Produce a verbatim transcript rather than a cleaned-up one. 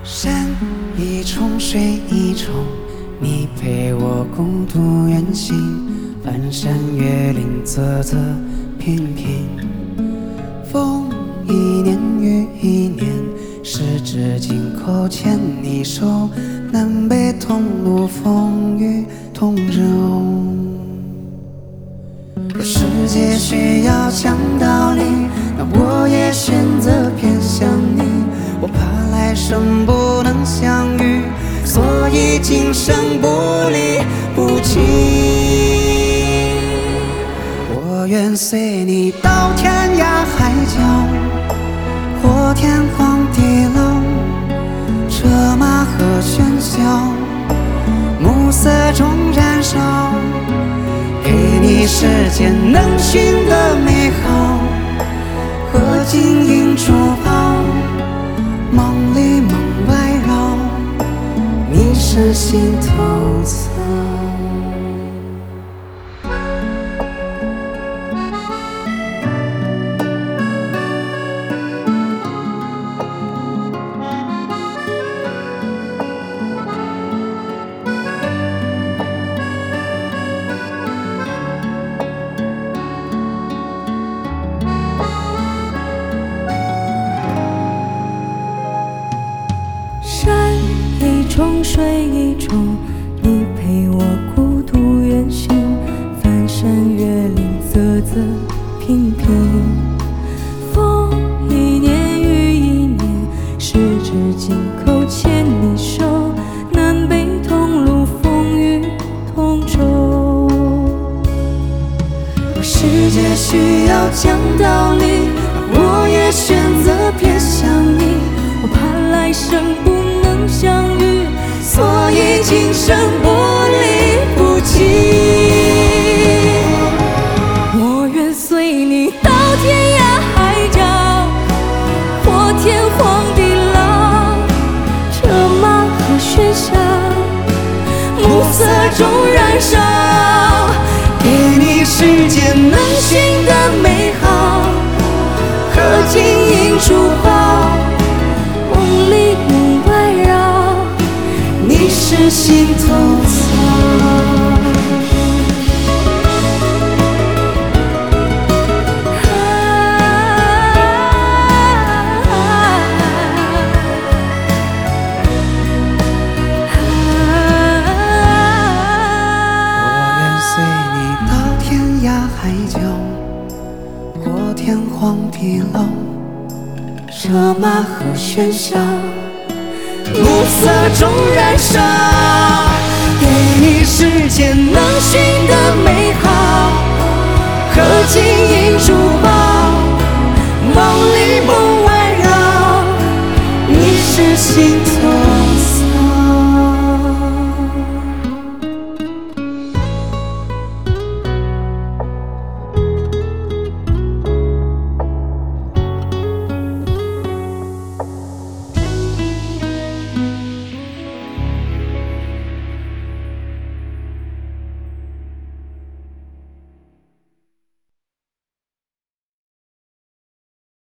山一重，水一重，你陪我共度远行。翻山越岭，泽泽平平。风一年，雨一年，十指紧扣，牵你手，南北同路，风雨同舟。若世界需要讲道理，那我也选择偏向你。我怕来生不能相遇，所以今生不离不弃。我愿随你到天涯海角，或天荒地老，车马和喧嚣，暮色中燃烧，给你世间能寻的美好和金银珠宝，梦里梦外绕，你是心头草。 山一重，水一重，你陪我孤独远行。翻山越岭，泽泽平平。风一年，雨一年，十指紧扣，牵你手，南北同路，风雨同舟。若世界需要讲道理，我也选择偏向你。我怕来生不能相遇，所以今生不离不弃。我愿随你到天涯海角，或天荒地老，车马和喧嚣，暮色中燃烧， 给你世间能寻的美好和金银珠宝， 梦里梦外绕， 你是心头草。我愿随你到天涯海角，或天荒地老，车马和喧嚣，暮色中燃烧，给你世间能寻的美好和金银珠宝，梦里梦外绕，你是心头